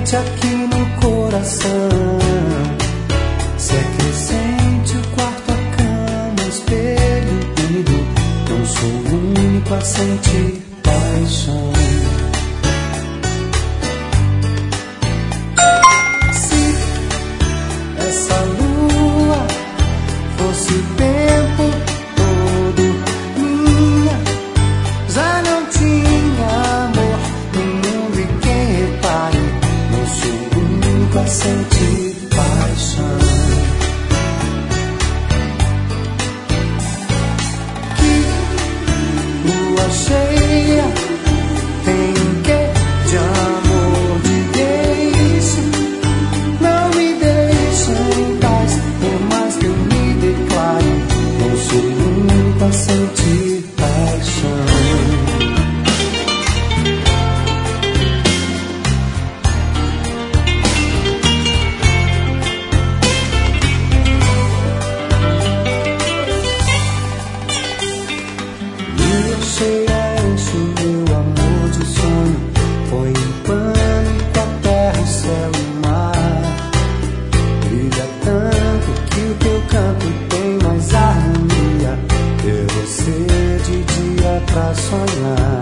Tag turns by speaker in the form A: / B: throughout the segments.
A: quente aqui no coração. Se é crescente o quarto, a cama, o espelho úmido, não sou o único a sentir paixão. Se essa lua fosse o tempo todo minha, já não tinha amor no mundo, e quem repare, não sou o único a sentir paixão. Que lua cheia tem que de amor de deixe, não me deixe em paz, por mais que eu me declare, não sou o único a sentir paixão. Lua cheia enche o meu amor de sonho, põe em pânico a terra, o céu e o mar. Brilha tanto que o teu canto tem mais harmonia, ter você de dia pra sonhar.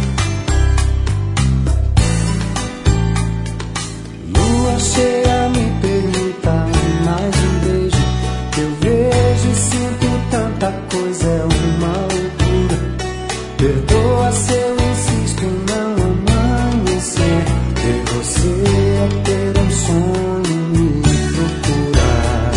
A: Lua cheia me permita mais um beijo, que eu vejo e sinto tanta coisa, é uma loucura. Perdoa se eu insisto em não amanhecer, ter você é ter um sonho, me procurar.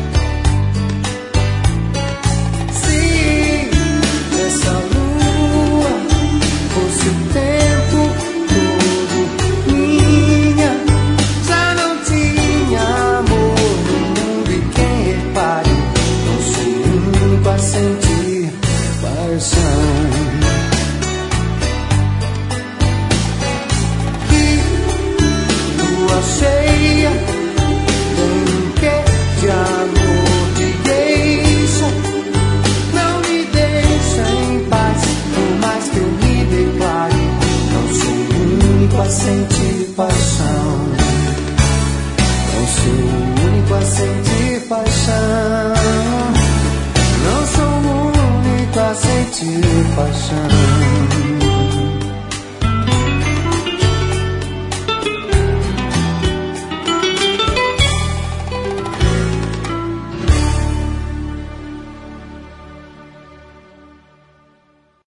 A: Se essa lua fosse o tempo todo minha, já não tinha amor no mundo, e quem repare, não sou o único a sentir paixão. Que lua cheia tem que de amor de deixa, não me deixa em paz, por mais que eu me declare, não sou o único a sentir paixão. Não sou o único a sentir paixão. Não sou o único a sentir paixão.